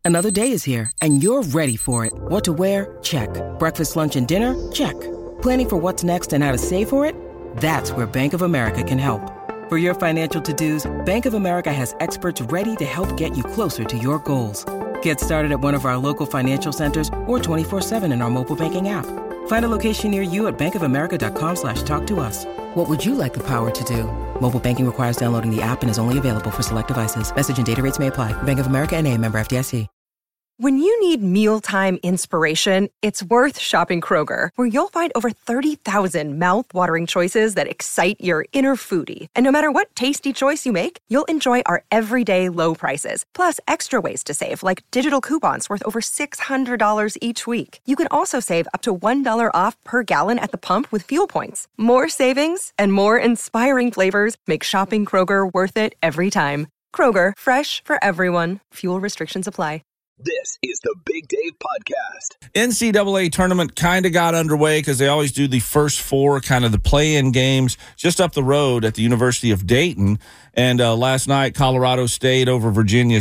Another day is here, and you're ready for it. What to wear? Check. Breakfast, lunch, and dinner? Check. Planning for what's next and how to save for it? That's where Bank of America can help. For your financial to-dos, Bank of America has experts ready to help get you closer to your goals. Get started at one of our local financial centers or 24/7 in our mobile banking app. Find a location near you at bankofamerica.com/talktous. What would you like the power to do? Mobile banking requires downloading the app and is only available for select devices. Message and data rates may apply. Bank of America N.A., member FDIC. When you need mealtime inspiration, it's worth shopping Kroger, where you'll find over 30,000 mouth-watering choices that excite your inner foodie. And no matter what tasty choice you make, you'll enjoy our everyday low prices, plus extra ways to save, like digital coupons worth over $600 each week. You can also save up to $1 off per gallon at the pump with fuel points. More savings and more inspiring flavors make shopping Kroger worth it every time. Kroger, fresh for everyone. Fuel restrictions apply. This is the Big Dave Podcast. NCAA tournament kind of got underway because they always do the first four, kind of the play-in games, just up the road at the University of Dayton. And last night, Colorado State over Virginia,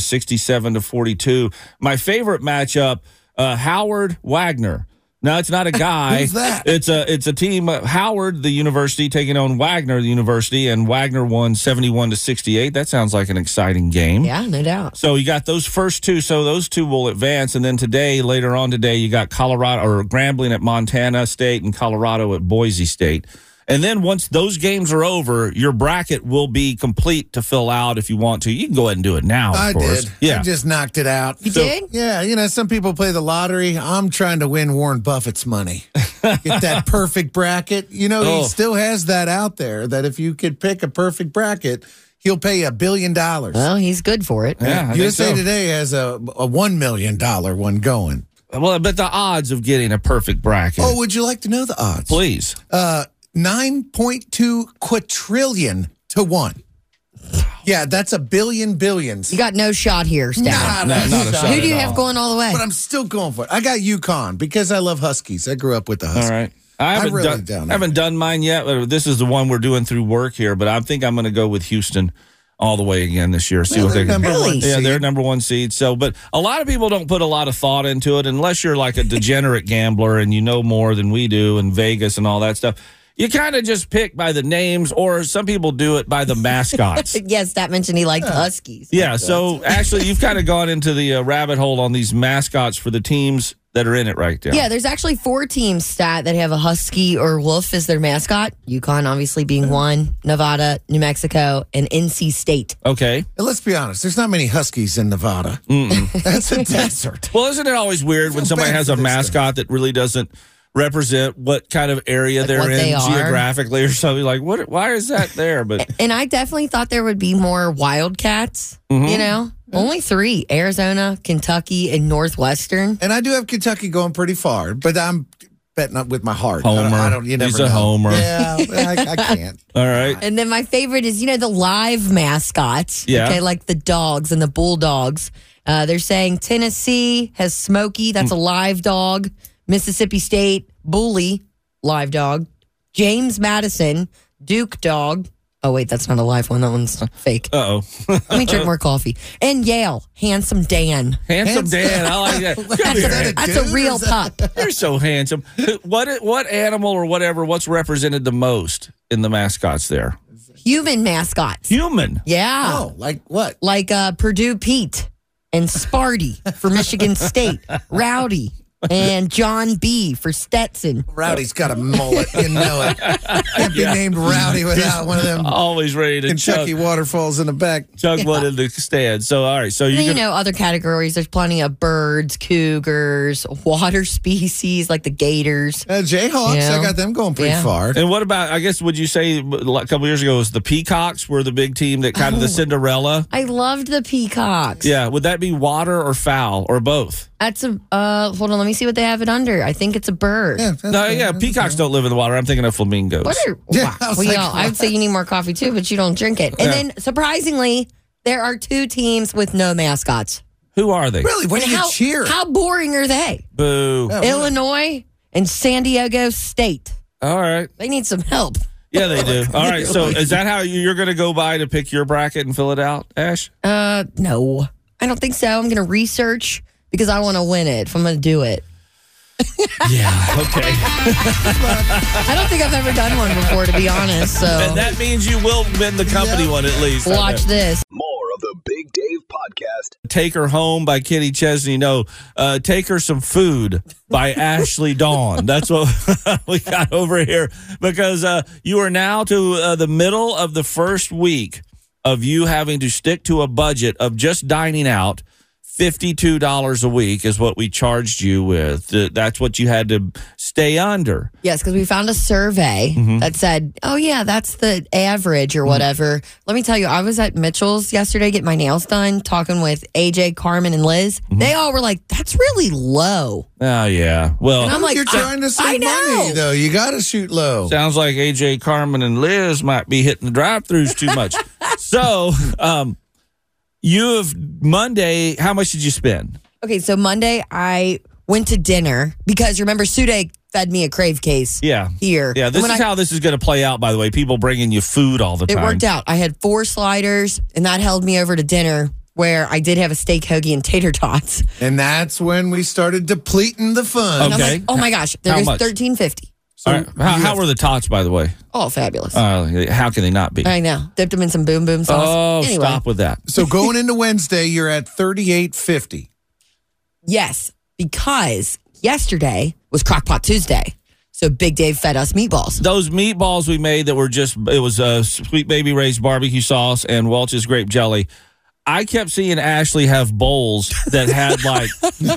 67-42. My favorite matchup, Howard Wagner. No, it's not a guy. Who's that? It's a team. Howard, the university, taking on Wagner, the university, and Wagner won 71-68. That sounds like an exciting game. Yeah, no doubt. So you got those first two. So those two will advance, and then later on today, you got Colorado or Grambling at Montana State and Colorado at Boise State. And then once those games are over, your bracket will be complete to fill out if you want to. You can go ahead and do it now, of course. Did. Yeah. I just knocked it out. You did? Yeah, some people play the lottery. I'm trying to win Warren Buffett's money. Get that perfect bracket. He still has that out there, that if you could pick a perfect bracket, he'll pay $1 billion. Well, he's good for it. Yeah, I USA think so. Today has a $1 million one going. Well, but the odds of getting a perfect bracket. Oh, would you like to know the odds? Please. 9.2 quadrillion to 1. Yeah, that's a billion billions. You got no shot here, Stat. Not a shot. Who do you at have all. going all the way? But I'm still going for it. I got UConn because I love Huskies. I grew up with the Huskies. All right. I haven't done mine yet. But this is the one we're doing through work here, but I think I'm going to go with Houston all the way again this year. See what they can do. Really? Yeah, they're number one seed. So, but a lot of people don't put a lot of thought into it unless you're like a degenerate gambler and you know more than we do in Vegas and all that stuff. You kind of just pick by the names, or some people do it by the mascots. Yes, Stat mentioned he liked Huskies. Yeah, so actually you've kind of gone into the rabbit hole on these mascots for the teams that are in it right now. Yeah, there's actually 4 teams, Stat, that have a husky or wolf as their mascot. UConn obviously being one, Nevada, New Mexico, and NC State. Okay. And let's be honest, there's not many Huskies in Nevada. That's a desert. Well, isn't it always weird when somebody has a mascot that really doesn't represent what kind of area Like they're what in they are. geographically or something? Like, what? Why is that there? But And I definitely thought there would be more Wildcats, Only 3, Arizona, Kentucky, and Northwestern. And I do have Kentucky going pretty far, but I'm betting up with my heart. Homer. You never He's a know. homer. Yeah, I can't. all right. And then my favorite is, the live mascots. Yeah. Okay, like the dogs and the bulldogs. They're saying Tennessee has Smokey. That's a live dog. Mississippi State, Bully, live dog. James Madison, Duke dog. Oh, wait, that's not a live one. That one's fake. Uh-oh. Let me drink more coffee. And Yale, Handsome Dan. Handsome Dan. I like that. Come here. That's a real pup. You're so handsome. What animal or what's represented the most in the mascots there? Human mascots. Human. Yeah. Oh, like what? Like Purdue Pete and Sparty for Michigan State. Rowdy. And John B. for Stetson. Rowdy's got a mullet. You know it. Can't be named Rowdy without one of them Always ready to Kentucky waterfalls in the back. chug one in the stand. So, all right. So And then, other categories. There's plenty of birds, cougars, water species like the gators. Jayhawks, Yeah. I got them going pretty Yeah. far. And what about, I guess, would you say a couple years ago was the Peacocks were the big team that kind of the Cinderella? I loved the peacocks. Yeah. Would that be water or fowl or both? That's a, hold on, let me see what they have it under. I think it's a bird. Yeah, that's No, good. yeah. Peacocks don't live in the water. I'm thinking of flamingos. What are, Yeah, wow. I was Well, like, I would say you need more coffee too, but you don't drink it. And then, surprisingly, there are 2 teams with no mascots. Who are they? Really? When And do you cheer? How boring are they? Boo. Yeah. Illinois and San Diego State. All right. They need some help. Yeah, they do. All right. So is that how you're going to go by to pick your bracket and fill it out, Ash? No, I don't think so. I'm going to research because I want to win it. If I'm going to do it. Yeah, okay. I don't think I've ever done one before, to be honest. So And that means you will win the company one at least. watch this. More of the Big Dave Podcast. Take Her Home by Kenny Chesney. No, Take Her Some Food by Ashley Dawn. That's what we got over here, because you are now to the middle of the first week of you having to stick to a budget of just dining out. $52 a week is what we charged you with. That's what you had to stay under. Yes, because we found a survey that said, oh, yeah, that's the average or whatever. Let me tell you, I was at Mitchell's yesterday getting my nails done, talking with AJ, Carmen, and Liz. They all were like, that's really low. Oh, yeah. Well, And I'm like, You're trying to I save know. money, though. You got to shoot low. sounds like AJ, Carmen, and Liz might be hitting the drive-thrus too much. So, you have Monday, how much did you spend? Okay, so Monday I went to dinner because remember, Sude fed me a crave case Yeah. here. Yeah, And this when is how this is going to play out, by the way. People bringing you food all the it time. worked out. I had 4 sliders, and that held me over to dinner where I did have a steak hoagie and tater tots. And that's when we started depleting the fun. And I'm Okay. like, oh my gosh, How there's much? $13.50. All right. How were the tots, by the way? Oh, fabulous. How can they not be? I know. Dipped them in some boom boom sauce. Oh, Anyway, stop with that. So going into Wednesday, you're at $38.50. yes, because yesterday was Crockpot Tuesday. So Big Dave fed us meatballs. Those meatballs we made that were it was Sweet Baby Ray's barbecue sauce and Welch's grape jelly. I kept seeing Ashley have bowls that had like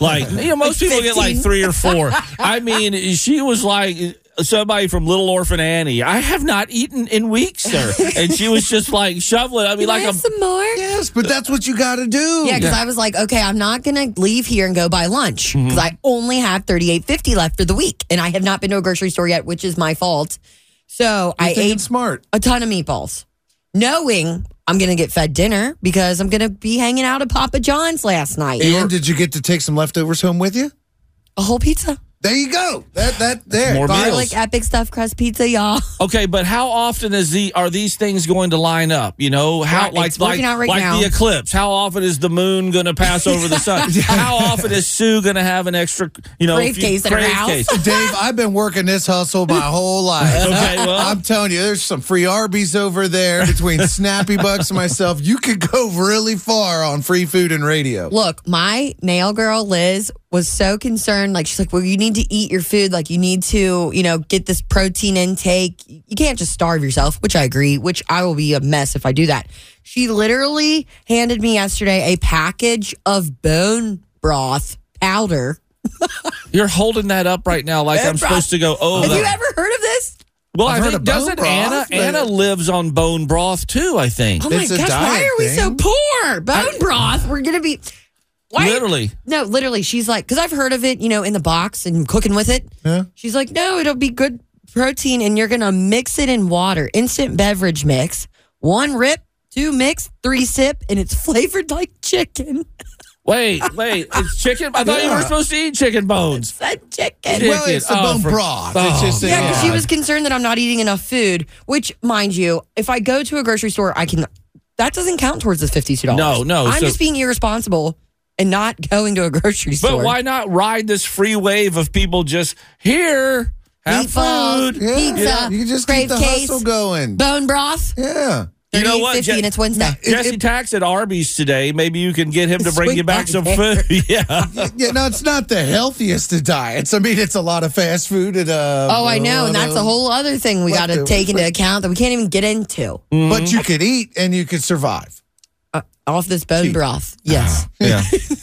most people get like 15. 3 or 4. I mean, she was like somebody from Little Orphan Annie. I have not eaten in weeks, sir. And she was just like shoveling. I mean, like some more? Yes, but that's what you got to do. Yeah, because I was like, okay, I'm not going to leave here and go buy lunch because I only have $38.50 left for the week. And I have not been to a grocery store yet, which is my fault. So I thinking ate smart. a ton of meatballs, knowing I'm going to get fed dinner because I'm going to be hanging out at Papa John's last night. And did you get to take some leftovers home with you? A whole pizza. There you go. There. More meals. Garlic epic stuffed crust pizza, y'all. Okay, but how often are these things going to line up? You know, how It's working out right now. the eclipse? How often is the moon going to pass over the sun? How often is Sue going to have an extra, Crave case at her house? Dave, I've been working this hustle my whole life. Okay, well. I'm telling you, there's some free Arby's over there between Snappy Bucks and myself. You could go really far on free food and radio. Look, my nail girl, Liz, was so concerned. Like, she's like, well, you need to eat your food. Like, you need to, get this protein intake. You can't just starve yourself, which I agree, which I will be a mess if I do that. She literally handed me yesterday a package of bone broth powder. You're holding that up right now like Bone I'm broth. supposed to go, oh. Have you ever heard of this? Well, I've I heard think, of bone doesn't broth, but- Anna lives on bone broth too, I think. Oh my It's a gosh, why diet are we so thing. poor? Bone broth. We're going to be. Why? Literally. No, literally. She's like, because I've heard of it, in the box and cooking with it. Yeah. She's like, no, it'll be good protein and you're going to mix it in water. Instant beverage mix. 1 rip, 2 mix, 3 sip, and it's flavored like chicken. Wait, it's chicken? I thought you were supposed to eat chicken bones. Said chicken. Yeah. Well, it's the bone broth. It's just Yeah, because she God. was concerned that I'm not eating enough food, which, mind you, if I go to a grocery store, that doesn't count towards the $52. No. I'm So- just being irresponsible and not going to a grocery store. But why not ride this free wave of people just here, have Meatballs, food? Yeah. pizza, You can just crave keep the case, hustle going. bone broth. Yeah. You know what, $38.50 and it's Wednesday. Jesse Tax at Arby's today. Maybe you can get him to bring Swing you back by some there. food. Yeah. Yeah, no, it's not the healthiest of diets. I mean, it's a lot of fast food. And, I know, and that's a whole other thing we got to leftovers. take into account that we can't even get into. But you could eat and you could survive. Off this bone broth. Yes. Yeah.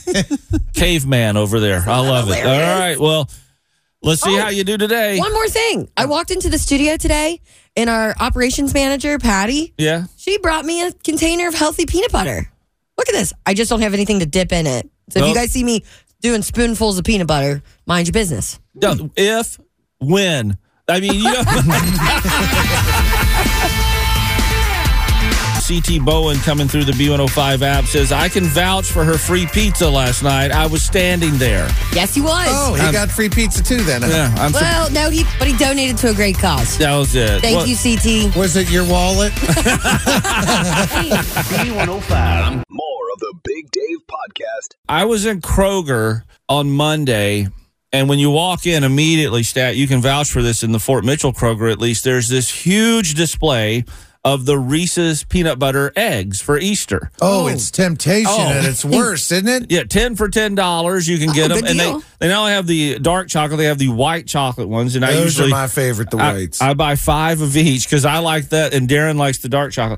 Caveman over there. I love it. hilarious. All right. Well, let's see Oh, how you do today. One more thing. I walked into the studio today, and our operations manager, Patty, Yeah. she brought me a container of healthy peanut butter. Look at this. I just don't have anything to dip in it. So if Well- you guys see me doing spoonfuls of peanut butter, mind your business. No, when. I mean, CT Bowen coming through the B105 app says, I can vouch for her free pizza last night. I was standing there. Yes, he was. Oh, he got free pizza too then. Yeah, Well, no, but he donated to a great cause. that was it. Thank Well, you, CT. Was it your wallet? B105. More of the Big Dave Podcast. I was in Kroger on Monday, and when you walk in immediately, Stat, you can vouch for this in the Fort Mitchell Kroger at least, there's this huge display of the Reese's peanut butter eggs for Easter. Oh, it's temptation at its worst, isn't it? Yeah, 10 for $10. You can get them. good And deal. they not only have the dark chocolate, they have the white chocolate ones. And Those are my favorite, the whites. I buy 5 of each because I like that, and Darren likes the dark chocolate.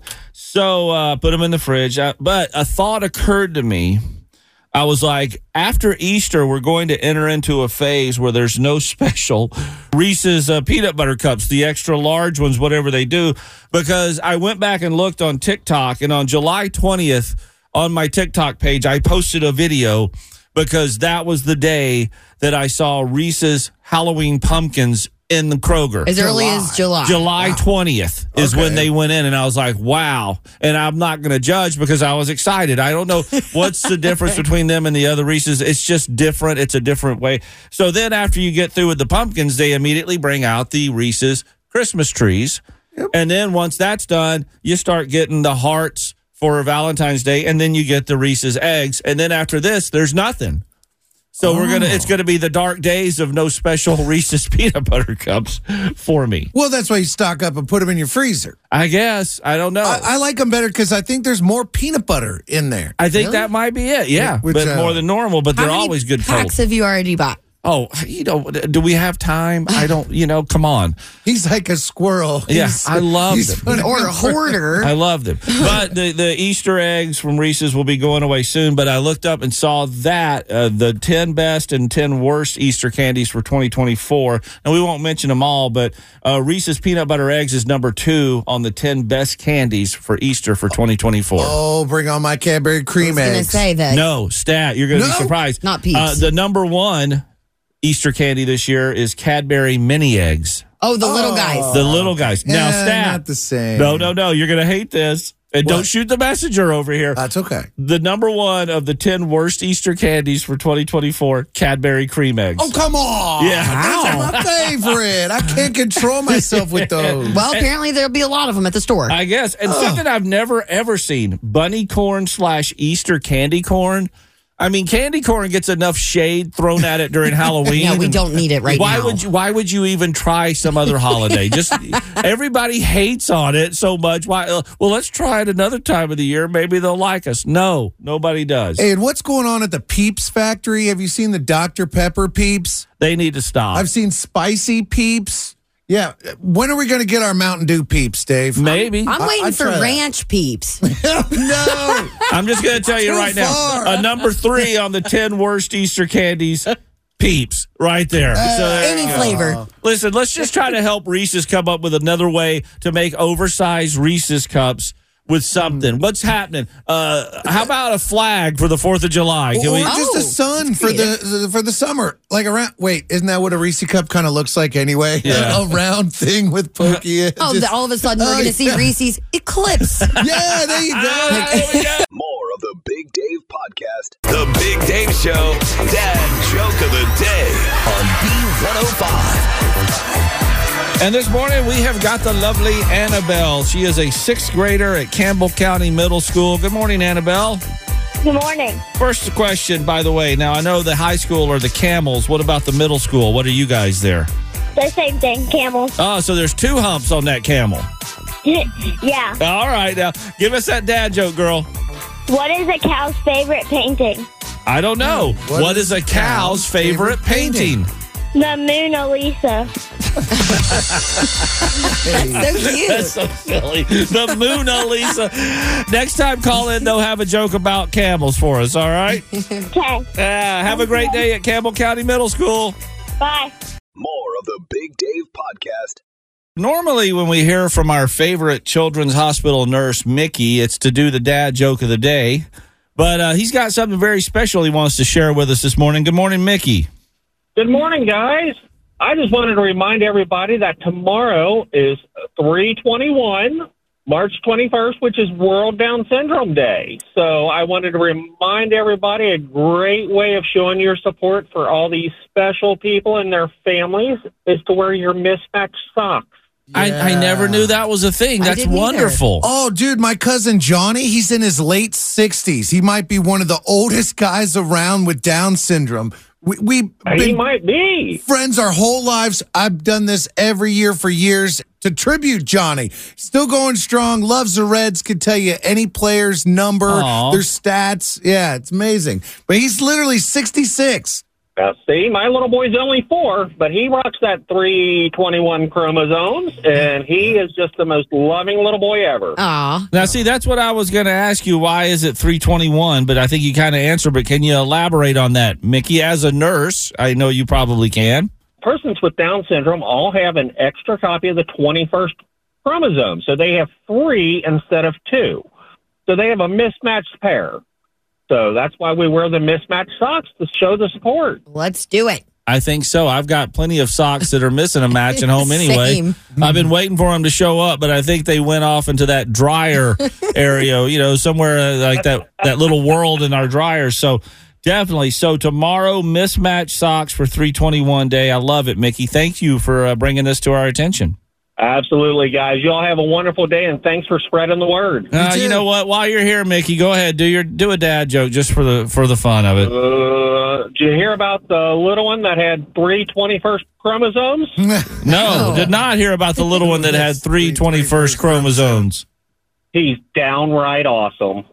So put them in the fridge. But a thought occurred to me. I was like, after Easter, we're going to enter into a phase where there's no special Reese's peanut butter cups, the extra large ones, whatever they do, because I went back and looked on TikTok, and on July 20th on my TikTok page, I posted a video because that was the day that I saw Reese's Halloween pumpkins in the Kroger. As early as July. July 20th is when they went in, and I was like, wow. And I'm not going to judge because I was excited. I don't know what's the difference between them and the other Reese's. It's just different. It's a different way. So then after you get through with the pumpkins, they immediately bring out the Reese's Christmas trees. Yep. And then once that's done, you start getting the hearts for Valentine's Day, and then you get the Reese's eggs. And then after this, there's nothing. So it's gonna be the dark days of no special Reese's peanut butter cups for me. Well, that's why you stock up and put them in your freezer. I guess. I don't know. I like them better because I think there's more peanut butter in there. I think that might be it. Yeah, Which, but more than normal. But they're always good cold. How many packs have you already bought? Oh, do we have time? I don't. Come on. He's like a squirrel. Yeah, I love them. Or a hoarder. I love them. But the Easter eggs from Reese's will be going away soon. But I looked up and saw that the 10 best and 10 worst Easter candies for 2024. And we won't mention them all, but Reese's peanut butter eggs is number 2 on the 10 best candies for Easter for 2024. Oh, bring on my Cadbury cream I was eggs. going to say that. No, Stat, you're going to be surprised. Not Peeps. The number 1 Easter candy this year is Cadbury mini eggs. Oh, the little guys. The little guys. Now, Stat. Not the same. No. You're going to hate this. And don't shoot the messenger over here. That's okay. The number 1 of the 10 worst Easter candies for 2024, Cadbury cream eggs. Oh, come on. Yeah. Those are my favorite. I can't control myself with those. Well, apparently there'll be a lot of them at the store. I guess. And something I've never, ever seen, bunny corn / Easter candy corn. I mean, candy corn gets enough shade thrown at it during Halloween. Yeah, we don't need it now. Why would you even try some other holiday? Just everybody hates on it so much. Why? Well, let's try it another time of the year. Maybe they'll like us. No, nobody does. Hey, and what's going on at the Peeps factory? Have you seen the Dr. Pepper Peeps? They need to stop. I've seen spicy Peeps. Yeah. When are we going to get our Mountain Dew Peeps, Dave? Maybe. I'm waiting for try that. ranch Peeps. No. I'm just going to tell you Too right far. now. Number 3 on the 10 worst Easter candies, Peeps, right there. Any flavor. Listen, let's just try to help Reese's come up with another way to make oversized Reese's cups with something. What's happening? How about a flag for the 4th of July? Can Or we? just a sun for the summer. Like around. Wait, isn't that what a Reese cup kind of looks like anyway? Yeah. A round thing with pokey edges. Oh, all of a sudden we're going to see Reese's Eclipse. Yeah, there you go. There we go. More of the Big Dave Podcast. The Big Dave Show, Dad Joke of the Day on B105. And this morning, we have got the lovely Annabelle. She is a 6th grader at Campbell County Middle School. Good morning, Annabelle. Good morning. First question, by the way. Now, I know the high school are the Camels. What about the middle school? What are you guys there? The same thing, camels. Oh, so there's 2 humps on that camel. Yeah. All right, now, give us that dad joke, girl. What is a cow's favorite painting? I don't know. What is a cow's favorite painting? The Mona Lisa. That's so cute. That's so silly. The Mona Lisa. Next time, call in. They'll have a joke about camels for us, all right? Okay. Have a great day at Campbell County Middle School. Bye. More of the Big Dave Podcast. Normally, when we hear from our favorite children's hospital nurse, Mickey, it's to do the dad joke of the day. But he's got something very special he wants to share with us this morning. Good morning, Mickey. Good morning, guys. I just wanted to remind everybody that tomorrow is 3/21, March 21st, which is World Down Syndrome Day. So I wanted to remind everybody a great way of showing your support for all these special people and their families is to wear your mismatched socks. I never knew that was a thing. I That's didn't either. wonderful. Oh, dude, my cousin Johnny, he's in his late 60s. He might be one of the oldest guys around with Down syndrome. We've He been might be. friends our whole lives. I've done this every year for years to tribute Johnny. Still going strong, loves the Reds, could tell you any player's number, Aw. their stats. Yeah, it's amazing. But he's literally 66. Now, see, my little boy's only 4, but he rocks that 321 chromosomes, and he is just the most loving little boy ever. Aw. Now, see, that's what I was going to ask you. Why is it 321? But I think you kind of answered. But can you elaborate on that, Mickey? As a nurse, I know you probably can. Persons with Down syndrome all have an extra copy of the 21st chromosome, so they have 3 instead of 2. So they have a mismatched pair. So that's why we wear the mismatched socks to show the support. Let's do it. I think so. I've got plenty of socks that are missing a match at home anyway. Same. I've been waiting for them to show up, but I think they went off into that dryer area, somewhere like that little world in our dryers. So definitely. So tomorrow, mismatched socks for 321 day. I love it, Mickey. Thank you for bringing this to our attention. Absolutely, guys. You all have a wonderful day, and thanks for spreading the word. You know what? While you're here, Mickey, go ahead. Do a dad joke just for the fun of it. Did you hear about the little one that had 3 21st chromosomes? No, did not hear about the little one that had 3 21st chromosomes. He's downright awesome.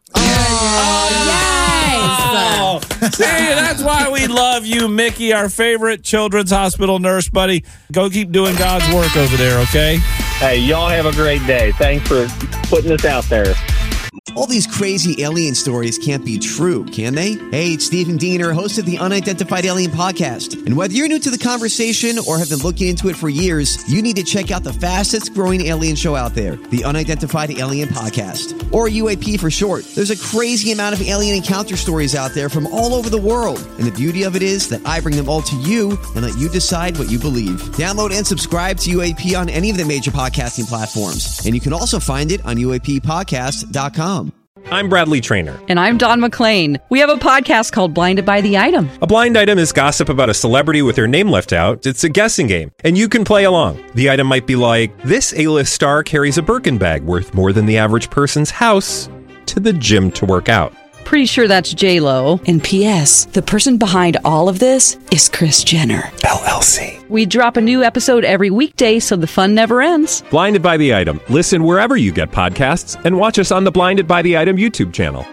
Oh, see, that's why we love you, Mickey, our favorite children's hospital nurse, buddy. Go keep doing God's work over there, okay? Hey, y'all have a great day. Thanks for putting this out there. All these crazy alien stories can't be true, can they? Hey, it's Stephen Diener, host of the Unidentified Alien Podcast. And whether you're new to the conversation or have been looking into it for years, you need to check out the fastest growing alien show out there, the Unidentified Alien Podcast, or UAP for short. There's a crazy amount of alien encounter stories out there from all over the world. And the beauty of it is that I bring them all to you and let you decide what you believe. Download and subscribe to UAP on any of the major podcasting platforms. And you can also find it on UAPpodcast.com. I'm Bradley Trainer. And I'm Don McClain. We have a podcast called Blinded by the Item. A blind item is gossip about a celebrity with their name left out. It's a guessing game, and you can play along. The item might be like, this A-list star carries a Birkin bag worth more than the average person's house to the gym to work out. Pretty sure that's J-Lo. And P.S. the person behind all of this is Kris Jenner, LLC. We drop a new episode every weekday so the fun never ends. Blinded by the Item. Listen wherever you get podcasts and watch us on the Blinded by the Item YouTube channel.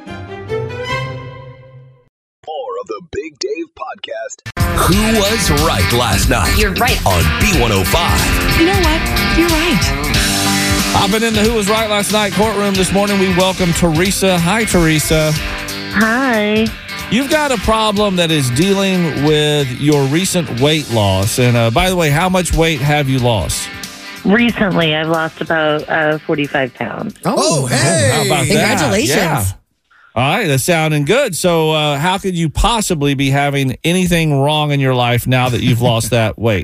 More of the Big Dave Podcast. Who was right last night? You're right. On B105. You know what? You're right. I've been in the Who Was Right Last Night courtroom this morning. We welcome Teresa. Hi, Teresa. Hi. You've got a problem that is dealing with your recent weight loss. And by the way, how much weight have you lost? Recently, I've lost about 45 pounds. Oh, hey. How about Congratulations. that? Yeah. All right, that's sounding good. So how could you possibly be having anything wrong in your life now that you've lost that weight?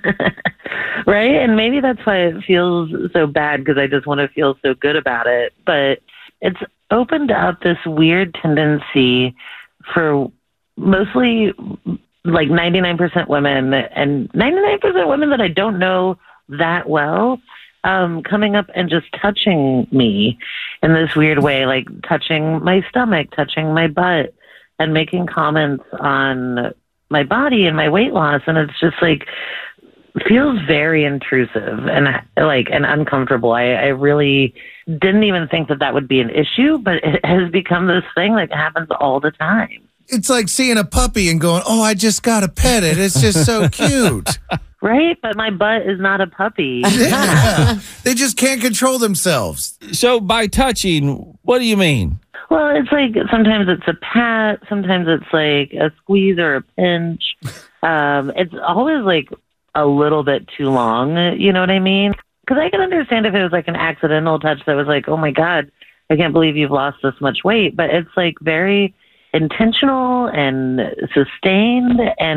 Right? And maybe that's why it feels so bad, because I just want to feel so good about it. But it's opened up this weird tendency for mostly like 99% women and 99% women that I don't know that well, coming up and just touching me in this weird way, like touching my stomach, touching my butt, and making comments on my body and my weight loss. And it's just like, feels very intrusive and uncomfortable. I really didn't even think that would be an issue, but it has become this thing that happens all the time. It's like seeing a puppy and going, oh, I just got to pet it. It's just so cute. Right? But my butt is not a puppy. Yeah. They just can't control themselves. So by touching, what do you mean? Well, it's like sometimes it's a pat, sometimes it's like a squeeze or a pinch. It's always like a little bit too long, you know what I mean? Because I can understand if it was like an accidental touch that was like, oh my God, I can't believe you've lost this much weight. But it's like very intentional and sustained, and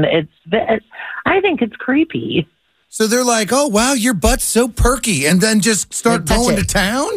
I think it's creepy. So they're like, oh, wow, your butt's so perky, and then just start going to town?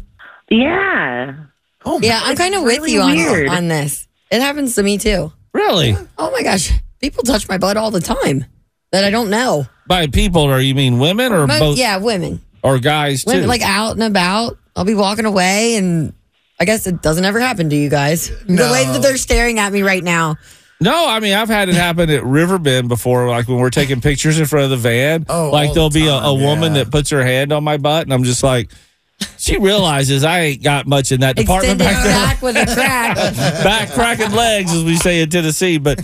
Yeah. Oh, yeah, I'm kind of with you on this. It happens to me too. Really? Oh my gosh. People touch my butt all the time that I don't know. By people, or you mean women or both? Yeah, women. Or guys, too. When, like out and about, I'll be walking away, and I guess it doesn't ever happen to you guys. No. The way that they're staring at me right now. No, I mean, I've had it happen at Riverbend before, like when we're taking pictures in front of the van. Oh, like all there'll the be time, a woman yeah. that puts her hand on my butt, and I'm just like, she realizes I ain't got much in that department Extended back there. back with a crack. Back cracking legs, as we say in Tennessee. But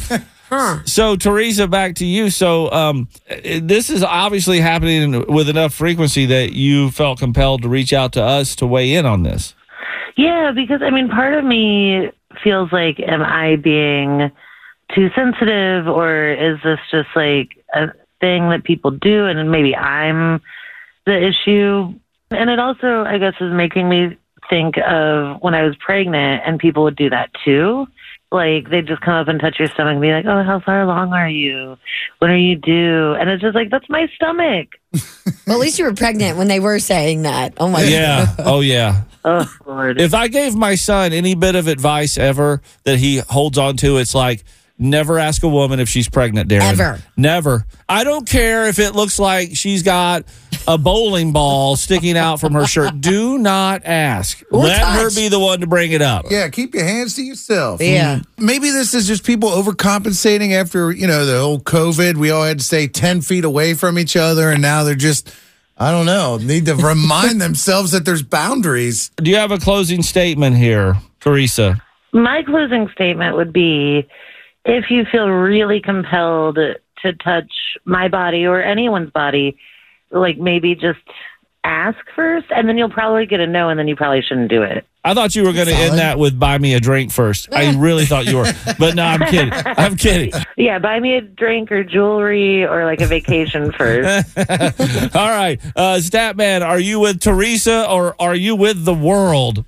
so, Teresa, back to you. So, this is obviously happening with enough frequency that you felt compelled to reach out to us to weigh in on this. Yeah, because I mean, part of me feels like, am I being too sensitive, or is this just like a thing that people do and maybe I'm the issue? And it also, I guess, is making me think of when I was pregnant and people would do that too. Like, they'd just come up and touch your stomach and be like, oh, how far along are you? When are you due? And it's just like, that's my stomach. Well, at least you were pregnant when they were saying that. Oh, my Yeah. God. Oh, yeah. Oh, Lord. If I gave my son any bit of advice ever that he holds on to, it's like, never ask a woman if she's pregnant, Darren. Ever. Never. I don't care if it looks like she's got a bowling ball sticking out from her shirt. Do not ask. Or Let touch. her be the one to bring it up. Yeah, keep your hands to yourself. Yeah. Maybe this is just people overcompensating after, the whole COVID. We all had to stay 10 feet away from each other, and now they're just, I don't know, need to remind themselves that there's boundaries. Do you have a closing statement here, Teresa? My closing statement would be, if you feel really compelled to touch my body or anyone's body, like maybe just ask first, and then you'll probably get a no, and then you probably shouldn't do it. I thought you were going to end that with buy me a drink first. I really thought you were. But no, I'm kidding. I'm kidding. Yeah, buy me a drink or jewelry or like a vacation first. All right. Statman, are you with Teresa or are you with the world?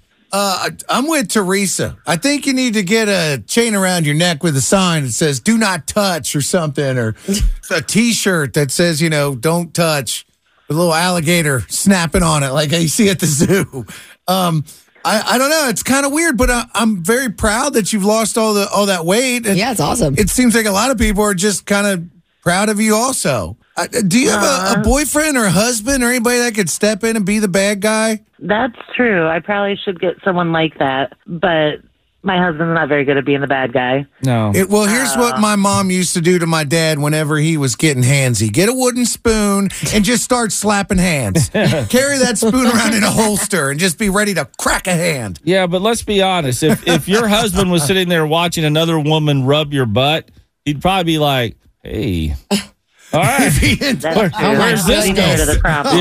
I'm with Teresa. I think you need to get a chain around your neck with a sign that says "Do not touch" or something, or a T-shirt that says, "Don't touch," with a little alligator snapping on it, like you see at the zoo. I don't know. It's kind of weird, but I'm very proud that you've lost all that weight. And Yeah, it's awesome. it seems like a lot of people are just kind of proud of you also. Do you have a boyfriend or a husband or anybody that could step in and be the bad guy? That's true. I probably should get someone like that, but my husband's not very good at being the bad guy. No. Well, here's what my mom used to do to my dad whenever he was getting handsy. Get a wooden spoon and just start slapping hands. Carry that spoon around in a holster and just be ready to crack a hand. Yeah, but let's be honest. If your husband was sitting there watching another woman rub your butt, he'd probably be like, hey. All right. Where's this To the go? problem.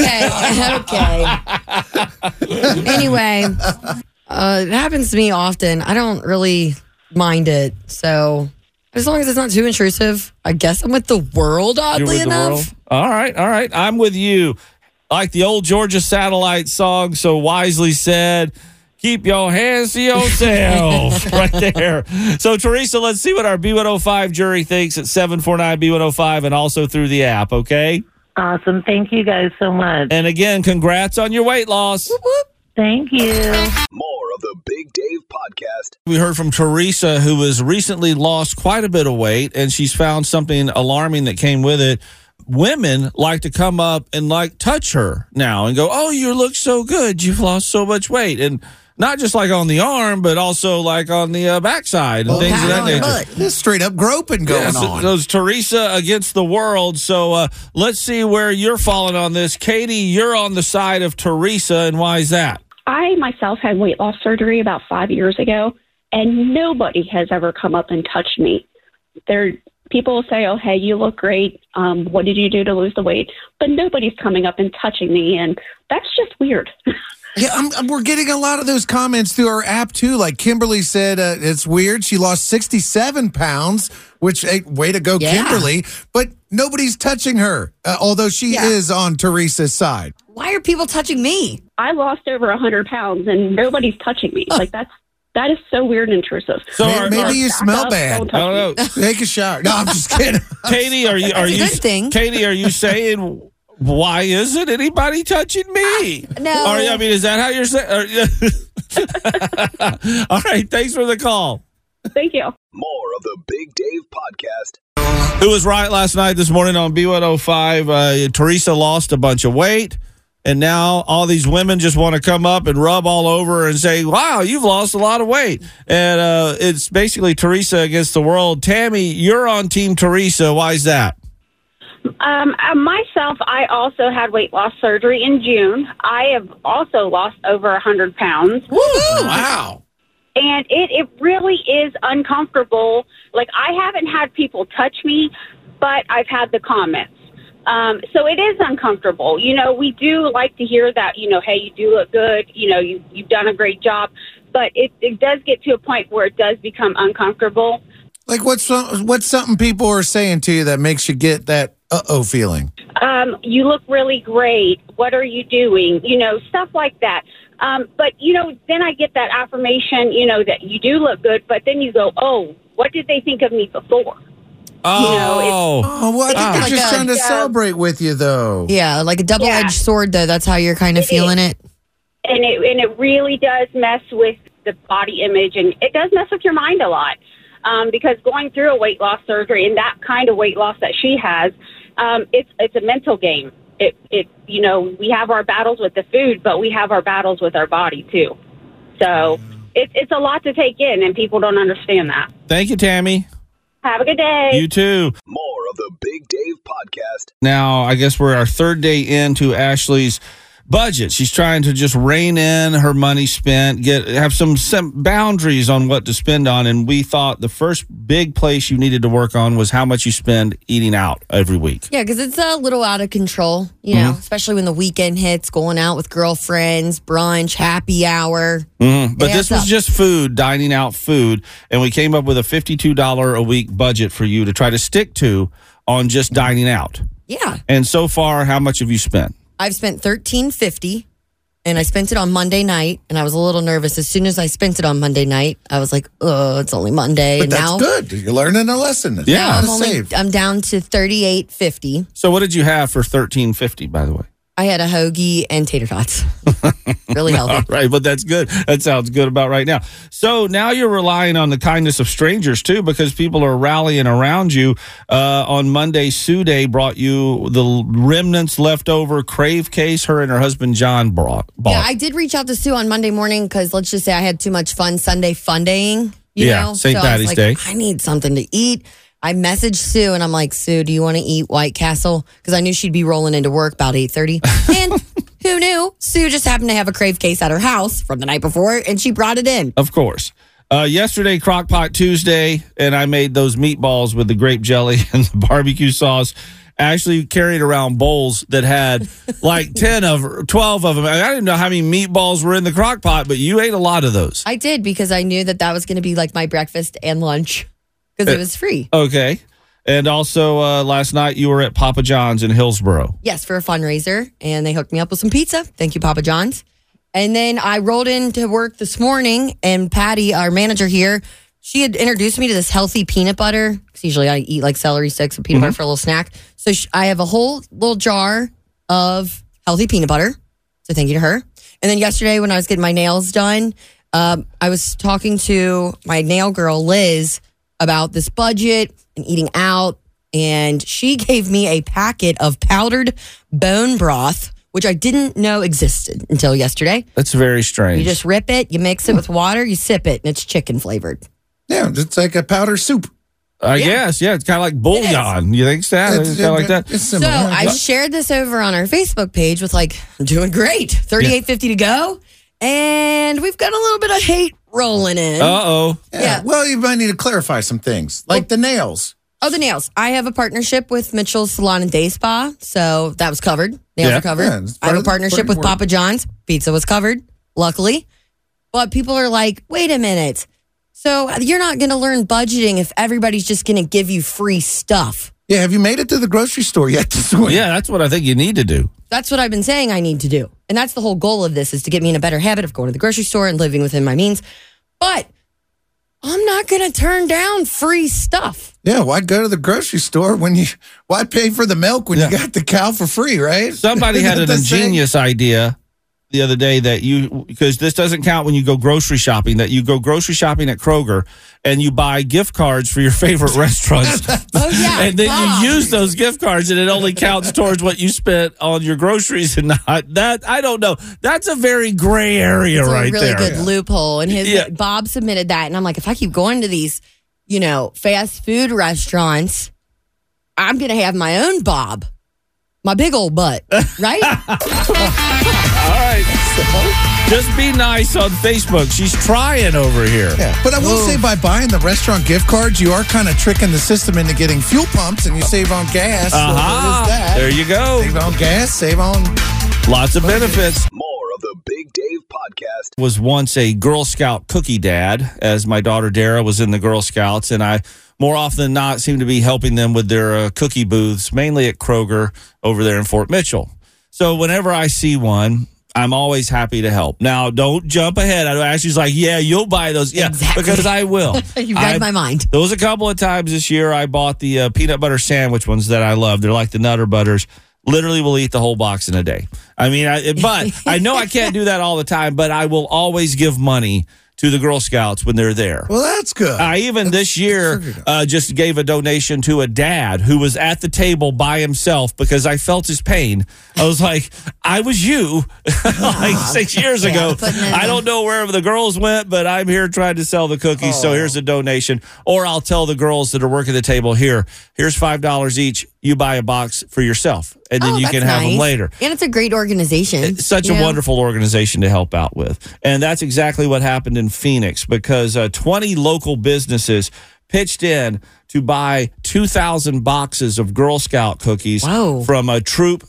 Okay. Anyway, it happens to me often. I don't really mind it. So as long as it's not too intrusive, I guess I'm with the world, You're oddly with the enough. world? All right. I'm with you. Like the old Georgia Satellite song so wisely said, keep your hands to yourself. Right there. So, Teresa, let's see what our B105 jury thinks at 749-B105 and also through the app, okay? Awesome. Thank you guys so much. And again, congrats on your weight loss. Thank you. More of the Big Dave Podcast. We heard from Teresa, who has recently lost quite a bit of weight, and she's found something alarming that came with it. Women like to come up and touch her now and go, oh, you look so good. You've lost so much weight. And not just on the arm, but also on the backside and things of that nature. There's straight up groping going on. So it's Teresa against the world. So let's see where you're falling on this. Katie, you're on the side of Teresa, and why is that? I myself had weight loss surgery about 5 years ago, and nobody has ever come up and touched me. People will say, oh, hey, you look great. What did you do to lose the weight? But nobody's coming up and touching me, and that's just weird. Yeah, we're getting a lot of those comments through our app, too. Like Kimberly said, it's weird. She lost 67 pounds, which, way to go, Kimberly. But nobody's touching her, although she is on Teresa's side. Why are people touching me? I lost over 100 pounds, and nobody's touching me. That is so weird and intrusive. So maybe you smell bad. I don't know. Take a shower. No, I'm just kidding. Katie, are you saying? Why isn't anybody touching me? No. Is that how you're saying? All right. Thanks for the call. Thank you. More of the Big Dave Podcast. Who was right last night, this morning on B105? Teresa lost a bunch of weight. And now all these women just want to come up and rub all over and say, wow, you've lost a lot of weight. And it's basically Teresa against the world. Tammy, you're on Team Teresa. Why is that? Myself, I also had weight loss surgery in June. I have also lost over 100 pounds. Woo! Wow. And it really is uncomfortable. Like, I haven't had people touch me, but I've had the comments. So it is uncomfortable. You know, we do like to hear that, you know, hey, you do look good. You know, you've done a great job. But it does get to a point where it does become uncomfortable. Like, what's something people are saying to you that makes you get that uh-oh feeling? You look really great. What are you doing? You know, stuff like that. But, you know, then I get that affirmation, you know, that you do look good. But then you go, oh, what did they think of me before? Oh, well, I think they're just trying to celebrate with you, though. Yeah, like a double-edged sword, though. That's how you're kind of feeling it. And it really does mess with the body image, and it does mess with your mind a lot. Because going through a weight loss surgery and that kind of weight loss that she has, it's a mental game. You know, we have our battles with the food, but we have our battles with our body too. So it's a lot to take in, and people don't understand that. Thank you, Tammy. Have a good day. You too. More of the Big Dave Podcast. Now, I guess we're our third day into Ashley's budget. She's trying to just rein in her money spent, have some boundaries on what to spend on. And we thought the first big place you needed to work on was how much you spend eating out every week. Yeah, because it's a little out of control, you know, especially when the weekend hits, going out with girlfriends, brunch, happy hour. But this was just food, dining out food. And we came up with a $52 a week budget for you to try to stick to on just dining out. Yeah. And so far, how much have you spent? I've spent $13.50, and I spent it on Monday night, and I was a little nervous. As soon as I spent it on Monday night, I was like, oh, it's only Monday. But and that's now, good. You're learning a lesson. Yeah. I'm down to $38.50. So what did you have for $13.50, by the way? I had a hoagie and tater tots. Really healthy. All right, but that's good. That sounds good about right now. So now you're relying on the kindness of strangers, too, because people are rallying around you. On Monday, Sue Day brought you the remnants leftover Crave case her and her husband, John, bought. Yeah, I did reach out to Sue on Monday morning because let's just say I had too much fun Sunday fun-daying. You know? St. So Patty's Day. I need something to eat. I messaged Sue, and I'm like, Sue, do you want to eat White Castle? Because I knew she'd be rolling into work about 8:30. And who knew? Sue just happened to have a Crave case at her house from the night before, and she brought it in. Of course. Yesterday, Crockpot Tuesday, and I made those meatballs with the grape jelly and the barbecue sauce. Ashley carried around bowls that had like 12 of them. I didn't know how many meatballs were in the crock pot, but you ate a lot of those. I did because I knew that was going to be like my breakfast and lunch because it was free. Okay. And also last night you were at Papa John's in Hillsboro. Yes, for a fundraiser, and they hooked me up with some pizza. Thank you, Papa John's. And then I rolled into work this morning, and Patty, our manager here, she had introduced me to this healthy peanut butter. Because usually I eat like celery sticks and peanut butter for a little snack. So I have a whole little jar of healthy peanut butter. So thank you to her. And then yesterday when I was getting my nails done, I was talking to my nail girl, Liz, about this budget and eating out. And she gave me a packet of powdered bone broth, which I didn't know existed until yesterday. That's very strange. You just rip it, you mix it with water, you sip it, and it's chicken flavored. Yeah, it's like a powder soup. I guess, yeah. It's kind of like bouillon. You think so? It's kind of like that? It's So similar. I shared this over on our Facebook page with like, I'm doing great. $38.50 to go. And we've got a little bit of hate rolling in. Uh-oh. Yeah. Well, you might need to clarify some things, like the nails. Oh, the nails. I have a partnership with Mitchell's Salon and Day Spa, so that was covered. Nails are covered. Yeah, it's I have part a of- partnership part of with Papa John's. Pizza was covered, luckily. But people are like, wait a minute. So you're not going to learn budgeting if everybody's just going to give you free stuff. Yeah, have you made it to the grocery store yet this week? Yeah, that's what I think you need to do. That's what I've been saying I need to do. And that's the whole goal of this, is to get me in a better habit of going to the grocery store and living within my means. But I'm not going to turn down free stuff. Yeah, why go to the grocery store why pay for the milk when you got the cow for free, right? Somebody had an That's the saying. ingenious idea the other day that because this doesn't count when you go grocery shopping, that you go grocery shopping at Kroger and you buy gift cards for your favorite restaurants. Oh, yeah. And then you use those gift cards and it only counts towards what you spent on your groceries and not that. I don't know. That's a very gray area right there. It's a really good loophole. And Bob submitted that. And I'm like, if I keep going to these, fast food restaurants, I'm going to have my own Bob. My big old butt, right? All right. Just be nice on Facebook. She's trying over here. Yeah. But I will say, by buying the restaurant gift cards, you are kind of tricking the system into getting fuel pumps, and you save on gas. So what is that? There you go. Save on gas, save on... Lots of benefits. More of the Big Dave Podcast. Was once a Girl Scout cookie dad, as my daughter Dara was in the Girl Scouts, and I more often than not seem to be helping them with their cookie booths, mainly at Kroger over there in Fort Mitchell. So whenever I see one, I'm always happy to help. Now, don't jump ahead. Ashley's like, yeah, you'll buy those. Yeah, exactly. Because I will. You read my mind. There was a couple of times this year I bought the peanut butter sandwich ones that I love. They're like the Nutter Butters. Literally will eat the whole box in a day. I mean, but I know I can't do that all the time, but I will always give money to the Girl Scouts when they're there. Well, that's good. I even this year just gave a donation to a dad who was at the table by himself because I felt his pain. I was like, I was you like 6 years ago. I don't know where the girls went, but I'm here trying to sell the cookies. So here's a donation. Or I'll tell the girls that are working the table, here's $5 each. You buy a box for yourself, and then you can have them later. And it's a great organization. It's such a wonderful organization to help out with. And that's exactly what happened in Phoenix because 20 local businesses pitched in to buy 2,000 boxes of Girl Scout cookies from Troop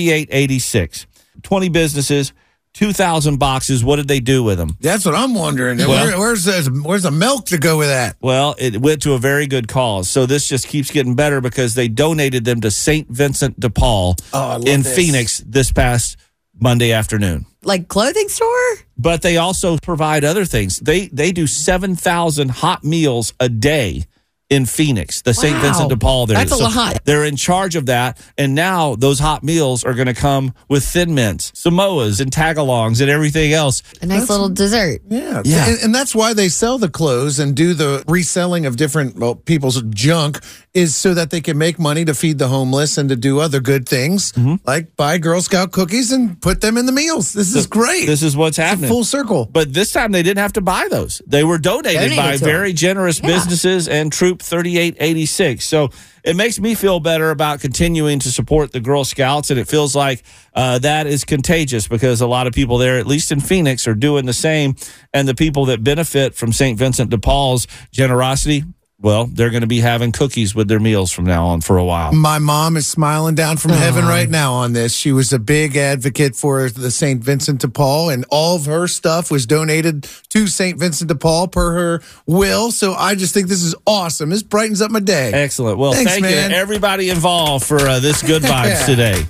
3886. 20 businesses. 2,000 boxes. What did they do with them? That's what I'm wondering. Well, where's the milk to go with that? Well, it went to a very good cause. So this just keeps getting better because they donated them to St. Vincent de Paul in Phoenix this past Monday afternoon. Like clothing store? But they also provide other things. They do 7,000 hot meals a day in Phoenix, the St. Vincent de Paul there. That's a lot. They're in charge of that. And now those hot meals are going to come with Thin Mints, Samoas, and tagalongs and everything else. A nice little dessert. Yeah. And that's why they sell the clothes and do the reselling of different people's junk is so that they can make money to feed the homeless and to do other good things, like buy Girl Scout cookies and put them in the meals. This is great. This is what's happening. Full circle. But this time they didn't have to buy those. They were donated by very generous businesses and Troop 3886. So it makes me feel better about continuing to support the Girl Scouts, and it feels like that is contagious because a lot of people there, at least in Phoenix, are doing the same. And the people that benefit from St. Vincent de Paul's generosity, well, they're going to be having cookies with their meals from now on for a while. My mom is smiling down from heaven right now on this. She was a big advocate for the St. Vincent de Paul, and all of her stuff was donated to St. Vincent de Paul per her will. So I just think this is awesome. This brightens up my day. Excellent. Well, thanks, thank man. you to everybody involved for this good vibes today.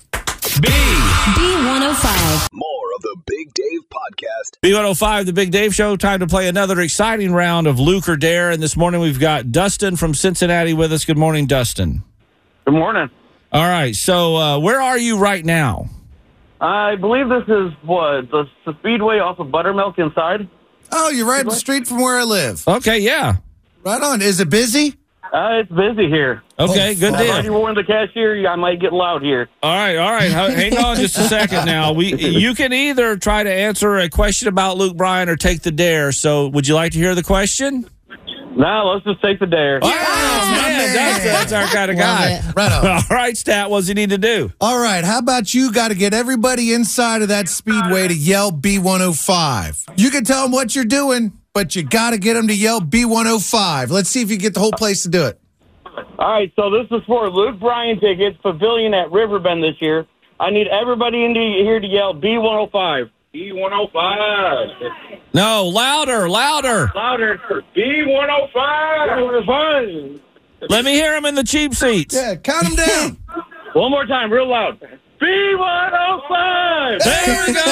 B105. More of the Big Dave Podcast. B105, the Big Dave Show. Time to play another exciting round of Luke or Dare. And this morning we've got Dustin from Cincinnati with us. Good morning, Dustin. Good morning. All right. So where are you right now? I believe this is the Speedway off of Buttermilk inside. Oh, you're right up the street from where I live. Okay, yeah. Right on. Is it busy? It's busy here. Okay, good deal. I already warned the cashier I might get loud here. All right. Hang on just a second now. You can either try to answer a question about Luke Bryan or take the dare. So would you like to hear the question? No, let's just take the dare. Oh, man, that's our kind of guy. Right on. All right, Stat, what does he need to do? All right, how about you got to get everybody inside of that Speedway to yell B105. You can tell them what you're doing, but you got to get them to yell B105. Let's see if you get the whole place to do it. All right, so this is for Luke Bryan tickets, Pavilion at Riverbend this year. I need everybody in here to yell B105. B105. No, louder. Louder. B105. Let me hear him in the cheap seats. Yeah, count them down. One more time, real loud. B105. There we go.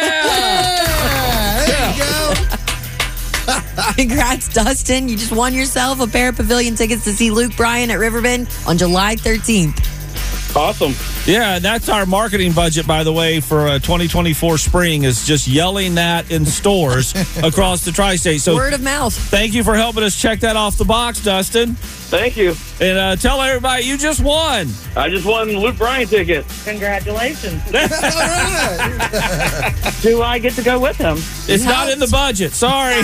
There you go. Congrats, Dustin. You just won yourself a pair of Pavilion tickets to see Luke Bryan at Riverbend on July 13th. Awesome. Yeah, that's our marketing budget, by the way, for 2024 spring is just yelling that in stores across the tri-state. So word of mouth. Thank you for helping us check that off the box, Dustin. Thank you. And tell everybody you just won. I just won Luke Bryan tickets. Congratulations. Do I get to go with him? It's not in the budget. Sorry.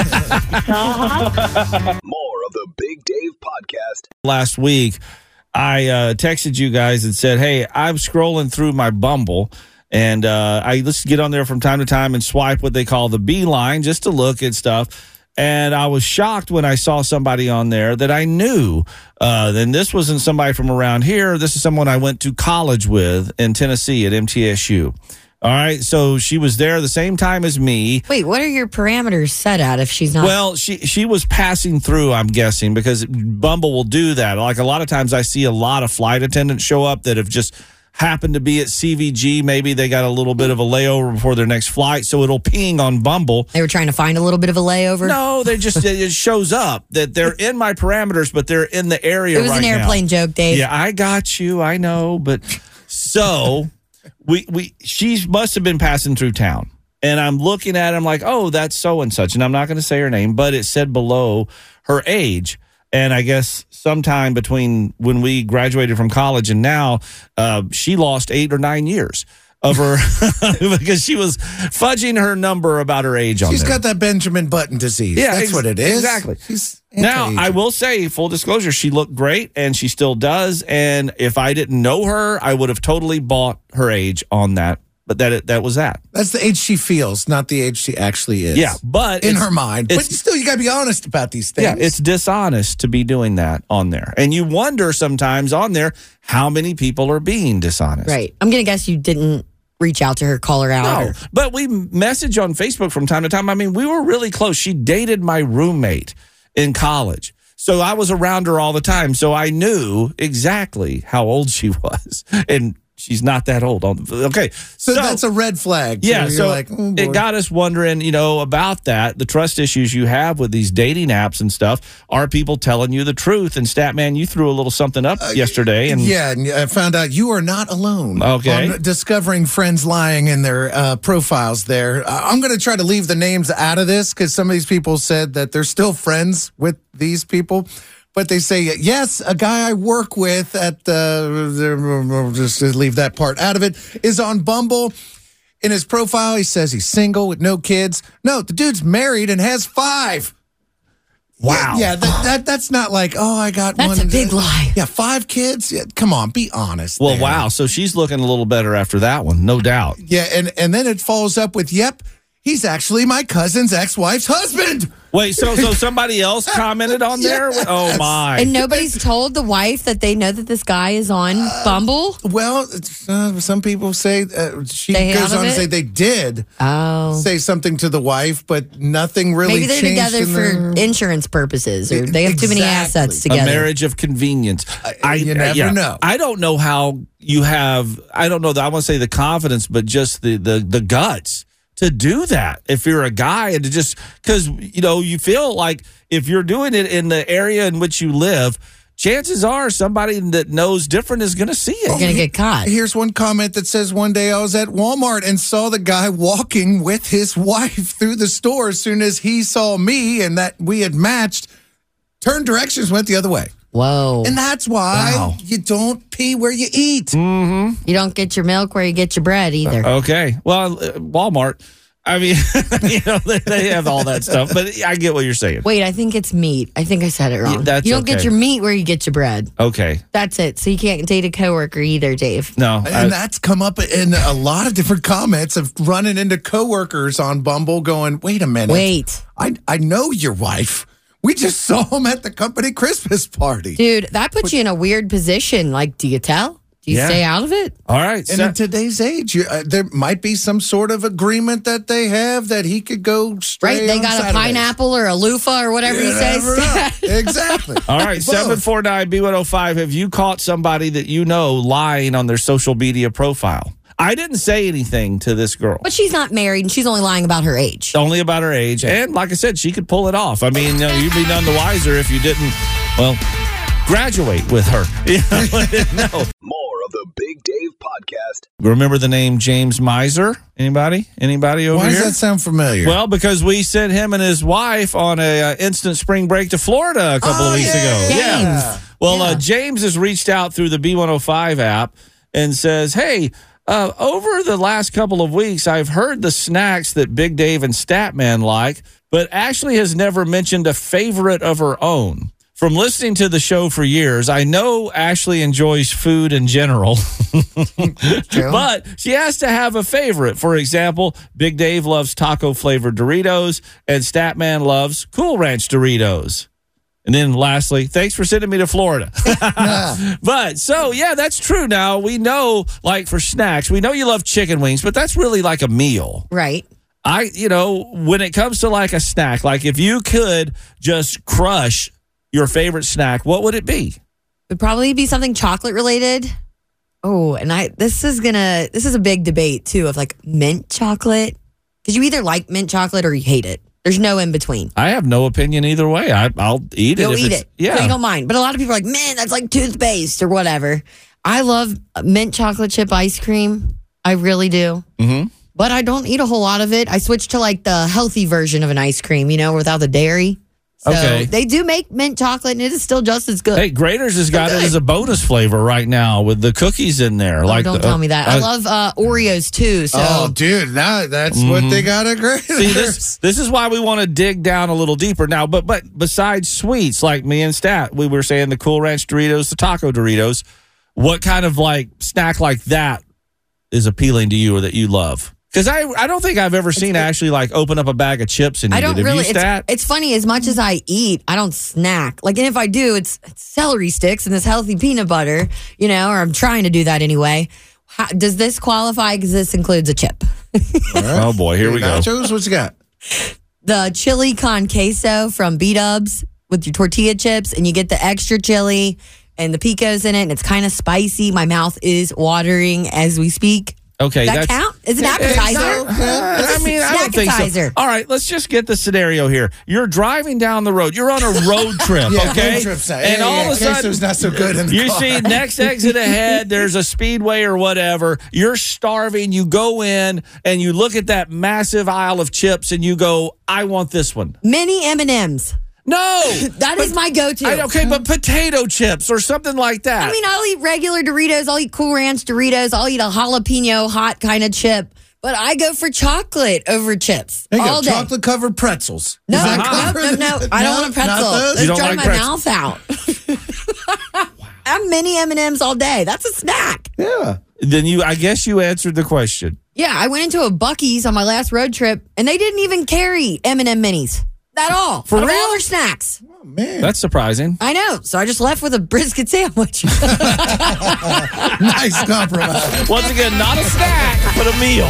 More of the Big Dave Podcast. Last week, I texted you guys and said, hey, I'm scrolling through my Bumble, and I just get on there from time to time and swipe what they call the beeline just to look at stuff. And I was shocked when I saw somebody on there that I knew. Then this wasn't somebody from around here. This is someone I went to college with in Tennessee at MTSU. All right, so she was there the same time as me. Wait, what are your parameters set at if she's not? Well, she was passing through, I'm guessing, because Bumble will do that. Like a lot of times I see a lot of flight attendants show up that have just happened to be at CVG. Maybe they got a little bit of a layover before their next flight, so it'll ping on Bumble. They were trying to find a little bit of a layover? No, they just it shows up that they're in my parameters, but they're in the area right now. It was an airplane joke, Dave. Yeah, I got you. I know, but so... she must have been passing through town, and I'm looking at it, I'm like, oh, that's so and such, and I'm not going to say her name, but it said below her age, and I guess sometime between when we graduated from college and now, she lost 8 or 9 years of her because she was fudging her number about her age on She's there. got that Benjamin Button disease. Yeah, that's what it is. Exactly. She's now, anti-aging. I will say, full disclosure, she looked great, and she still does. And if I didn't know her, I would have totally bought her age on that. But that was that. That's the age she feels, not the age she actually is. Yeah, but in her mind. But still, you got to be honest about these things. Yeah, it's dishonest to be doing that on there. And you wonder sometimes on there how many people are being dishonest. Right. I'm going to guess you didn't reach out to her, call her out. No, but we message on Facebook from time to time. I mean, we were really close. She dated my roommate in college. So I was around her all the time. So I knew exactly how old she was. And she's not that old. Okay. So that's a red flag. Yeah. You're So like, oh, boy. it got us wondering, about that, the trust issues you have with these dating apps and stuff. Are people telling you the truth? And Statman, you threw a little something up yesterday. And I found out you are not alone. Okay. On discovering friends lying in their profiles there. I'm going to try to leave the names out of this because some of these people said that they're still friends with these people. But they say, yes, a guy I work with at just leave that part out of it, is on Bumble. In his profile, he says he's single with no kids. No, the dude's married and has 5. Wow. Yeah, that's not like, oh, I got one. That's a big lie. Yeah, 5 kids? Yeah, come on, be honest. Well, there. wow. So she's looking a little better after that one, no doubt. Yeah, and then it follows up with, yep, he's actually my cousin's ex-wife's husband. Wait, so somebody else commented on there? Oh, my. And nobody's told the wife that they know that this guy is on Bumble? Well, some people say she goes on to say they did say something to the wife, but nothing really Maybe they're changed together for insurance purposes, or they have too many assets together. A marriage of convenience. You never know. I don't know how you have, I don't know, I want to say the confidence, but just the guts to do that if you're a guy, and to just because you feel like if you're doing it in the area in which you live, chances are somebody that knows different is going to see it. You're going to get caught. Here's one comment that says, one day I was at Walmart and saw the guy walking with his wife through the store. As soon as he saw me and that we had matched, turned directions, went the other way. Whoa. And that's why you don't pee where you eat. Mm-hmm. You don't get your milk where you get your bread either. Okay. Well, Walmart, I mean, they have all that stuff, but I get what you're saying. Wait, I think it's meat. I think I said it wrong. Yeah, you don't get your meat where you get your bread. Okay. That's it. So you can't date a coworker either, Dave. No. And that's come up in a lot of different comments of running into coworkers on Bumble going, wait a minute. Wait. I know your wife. We just saw him at the company Christmas party. Dude, that puts you in a weird position. Like, do you tell? Do you stay out of it? All right. And in today's age, there might be some sort of agreement that they have that he could go straight. Right? They got a pineapple or a loofah or whatever he says. Exactly. All right. 749-B105. Have you caught somebody that you know lying on their social media profile? I didn't say anything to this girl. But she's not married, and she's only lying about her age. Only about her age. And like I said, she could pull it off. I mean, you'd be none the wiser if you didn't, graduate with her. No. More of the Big Dave Podcast. Remember the name James Miser? Anybody over Why here? does that sound familiar? Well, because we sent him and his wife on a instant spring break to Florida a couple of weeks ago. James. Yeah. Well, James has reached out through the B105 app and says, hey, over the last couple of weeks, I've heard the snacks that Big Dave and Statman like, but Ashley has never mentioned a favorite of her own. From listening to the show for years, I know Ashley enjoys food in general, but she has to have a favorite. For example, Big Dave loves taco-flavored Doritos, and Statman loves Cool Ranch Doritos. And then lastly, thanks for sending me to Florida. But so, yeah, that's true. Now, we know, like for snacks, we know you love chicken wings, but that's really like a meal. Right. When it comes to like a snack, like if you could just crush your favorite snack, what would it be? Would probably be something chocolate related. Oh, and this is a big debate too of like mint chocolate. Because you either like mint chocolate or you hate it. There's no in between. I have no opinion either way. I'll eat it. You'll eat it. Yeah. So you don't mind. But a lot of people are like, man, that's like toothpaste or whatever. I love mint chocolate chip ice cream. I really do. Mm-hmm. But I don't eat a whole lot of it. I switched to like the healthy version of an ice cream, without the dairy. So Okay. they do make mint chocolate, and it is still just as good. Hey, Grater's has got it as a bonus flavor right now with the cookies in there. Don't tell me that. I love Oreos too. So oh, dude, that's what they got at Grater's. See, this is why we want to dig down a little deeper now. But besides sweets, like me and Stat, we were saying the Cool Ranch Doritos, the Taco Doritos. What kind of like snack like that is appealing to you or that you love? Because I don't think I've ever seen Ashley like open up a bag of chips and eat I don't it. Have really. you, Stat? It's funny. As much as I eat, I don't snack. Like, and if I do, it's celery sticks and this healthy peanut butter. Or I'm trying to do that anyway. Does this qualify? Because this includes a chip. All right. Oh boy, here we go. Nachos, what you got? The chili con queso from B-Dubs with your tortilla chips, and you get the extra chili and the picos in it, and it's kind of spicy. My mouth is watering as we speak. Okay, that count? Is it an appetizer? I don't think so. All right, let's just get the scenario here. You're driving down the road. You're on a road trip, okay? Road trip's not. And all of a sudden, queso's not so good in the you car. see next exit ahead, there's a Speedway or whatever. You're starving. You go in and you look at that massive aisle of chips and you go, I want this one. Mini M&Ms. No. That is my go-to. Okay, but potato chips or something like that. I mean, I'll eat regular Doritos. I'll eat Cool Ranch Doritos. I'll eat a jalapeno hot kind of chip. But I go for chocolate over chips all day. Chocolate covered pretzels. No, Does that no, cover no. the- I don't want a pretzel. not those? Those You don't dry like my pretzels? mouth out. I'm mini M&Ms all day. That's a snack. Yeah. Then I guess you answered the question. Yeah, I went into a Buc-ee's on my last road trip, and they didn't even carry M&M minis at all. For Out of real? all their snacks. Oh, man. That's surprising. I know. So I just left with a brisket sandwich. Nice compromise. Once again, not a snack, but a meal.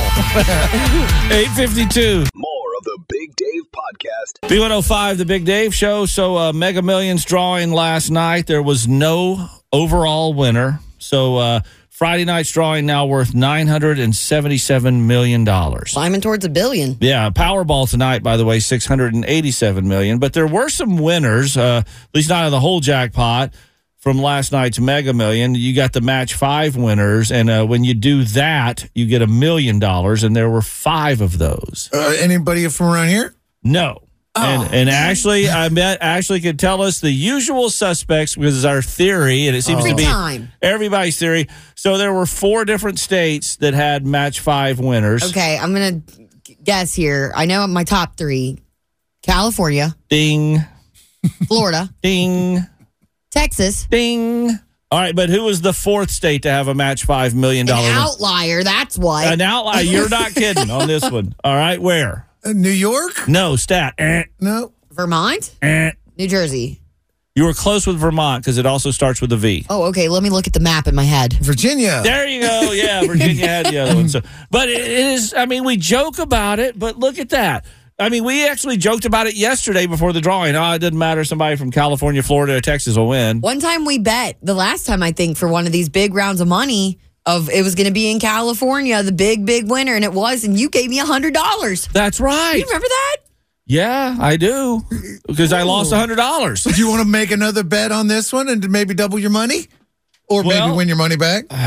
8:52. More of the Big Dave Podcast. B105, the Big Dave Show. So Mega Millions drawing last night. There was no overall winner. So Friday night's drawing now worth $977 million. Climbing towards $1 billion. Yeah, Powerball tonight, by the way, $687 million. But there were some winners, at least not in the whole jackpot, from last night's Mega Million. You got the match 5 winners, and when you do that, you get $1 million, and there were 5 of those. Anybody from around here? No. And Ashley, I bet Ashley could tell us the usual suspects because it's our theory, and it seems to be everybody's theory. So there were 4 different states that had match 5 winners. Okay, I'm going to guess here. I know my top 3. California. Ding. Florida. Ding. Texas. Ding. All right, but who was the 4th state to have a match $5 million? An outlier, that's what. An outlier. You're not kidding on this one. All right, where? New York? No, Stat. No. Vermont? New Jersey. You were close with Vermont because it also starts with a V. Oh, okay. Let me look at the map in my head. Virginia. There you go. Yeah, Virginia had the other one. So, but it is, I mean, we joke about it, but look at that. I mean, we actually joked about it yesterday before the drawing. Oh, it doesn't matter. Somebody from California, Florida, or Texas will win. One time we bet, the last time I think, for one of these big rounds of money, it was going to be in California, the big winner, and it was, and you gave me $100. That's right. You remember that? Yeah, I do, because I lost $100. Do you want to make another bet on this one and maybe double your money? Or maybe win your money back?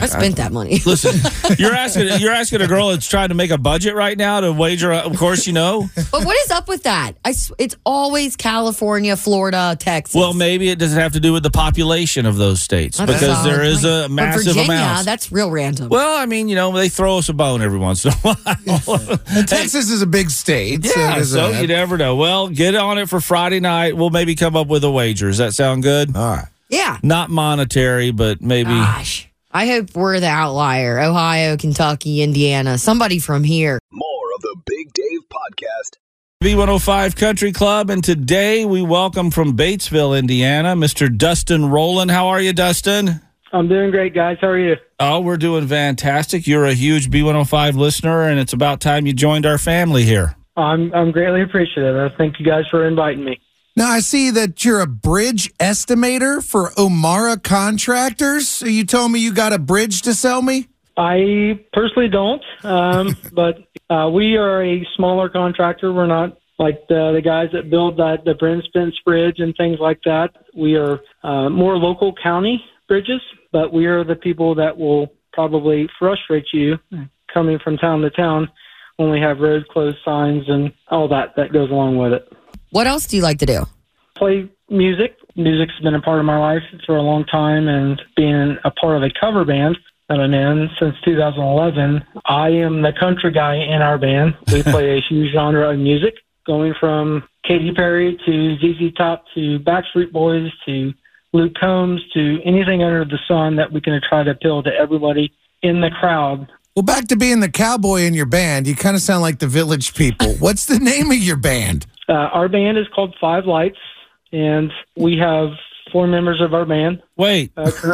spent that money. Listen, you're asking a girl that's trying to make a budget right now to wager. Of course, you know. But what is up with that? It's always California, Florida, Texas. Well, maybe it doesn't have to do with the population of those states That's because solid there is point. a massive but Virginia, amount. That's real random. Well, I mean, you know, they throw us a bone every once in a while. And Texas is a big state. Yeah, so you never know. Well, get on it for Friday night. We'll maybe come up with a wager. Does that sound good? All right. Yeah. Not monetary, but maybe. Gosh, I hope we're the outlier. Ohio, Kentucky, Indiana, somebody from here. More of the Big Dave Podcast. B105 Country Club, and today we welcome from Batesville, Indiana, Mr. Dustin Rowland. How are you, Dustin? I'm doing great, guys. How are you? Oh, we're doing fantastic. You're a huge B105 listener, and it's about time you joined our family here. I'm greatly appreciative. Thank you guys for inviting me. Now, I see that you're a bridge estimator for O'Mara Contractors. So you told me you got a bridge to sell me? I personally don't, but we are a smaller contractor. We're not like the guys that build the Brent Spence Bridge and things like that. We are more local county bridges, but we are the people that will probably frustrate you coming from town to town when we have road closed signs and all that goes along with it. What else do you like to do? Play music. Music's been a part of my life for a long time, and being a part of a cover band that I'm in since 2011, I am the country guy in our band. We play a huge genre of music, going from Katy Perry to ZZ Top to Backstreet Boys to Luke Combs to anything under the sun that we can try to appeal to everybody in the crowd. Well, back to being the cowboy in your band, you kind of sound like the Village People. What's the name of your band? Our band is called Five Lights, and we have 4 members of our band. Wait.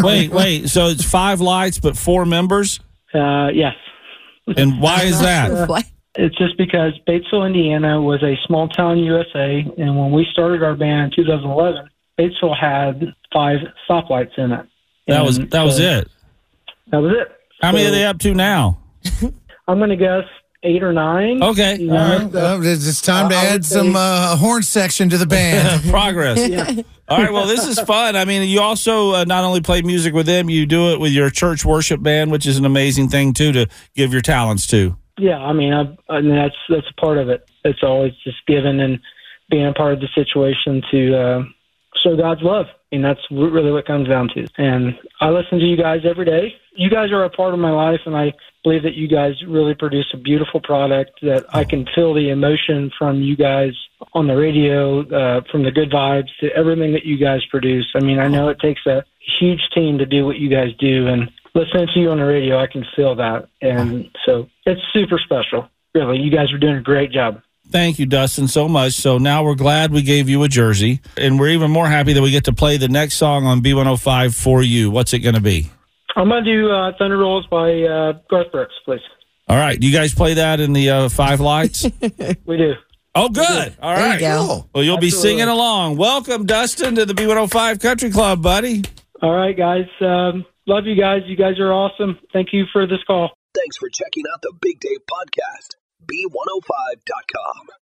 So it's 5 lights, but 4 members? Yes. And why is that? What? It's just because Batesville, Indiana was a small town USA, and when we started our band in 2011, Batesville had 5 stoplights in it. That was it. That was it. How many are they up to now? I'm going to guess 8 or 9. Okay. You know, It's time to add some horn section to the band. Progress. Yeah. All right. Well, this is fun. I mean, you also not only play music with them, you do it with your church worship band, which is an amazing thing, too, to give your talents to. Yeah, I mean, that's a part of it. It's always just giving and being a part of the situation to show God's love. And that's really what it comes down to. And I listen to you guys every day. You guys are a part of my life, and I believe that you guys really produce a beautiful product that I can feel the emotion from you guys on the radio, from the good vibes to everything that you guys produce. I mean, I know it takes a huge team to do what you guys do, and listening to you on the radio, I can feel that. And so it's super special. Really, you guys are doing a great job. Thank you, Dustin, so much. So now we're glad we gave you a jersey, and we're even more happy that we get to play the next song on B105 for you. What's it going to be? I'm going to do Thunder Rolls by Garth Brooks, please. All right. You guys play that in the 5 lights? We do. Oh, good. All right. There you go. Well, you'll be Absolutely. singing along. Welcome, Dustin, to the B105 Country Club, buddy. All right, guys. Love you guys. You guys are awesome. Thank you for this call. Thanks for checking out the Big Dave Podcast. B105.com.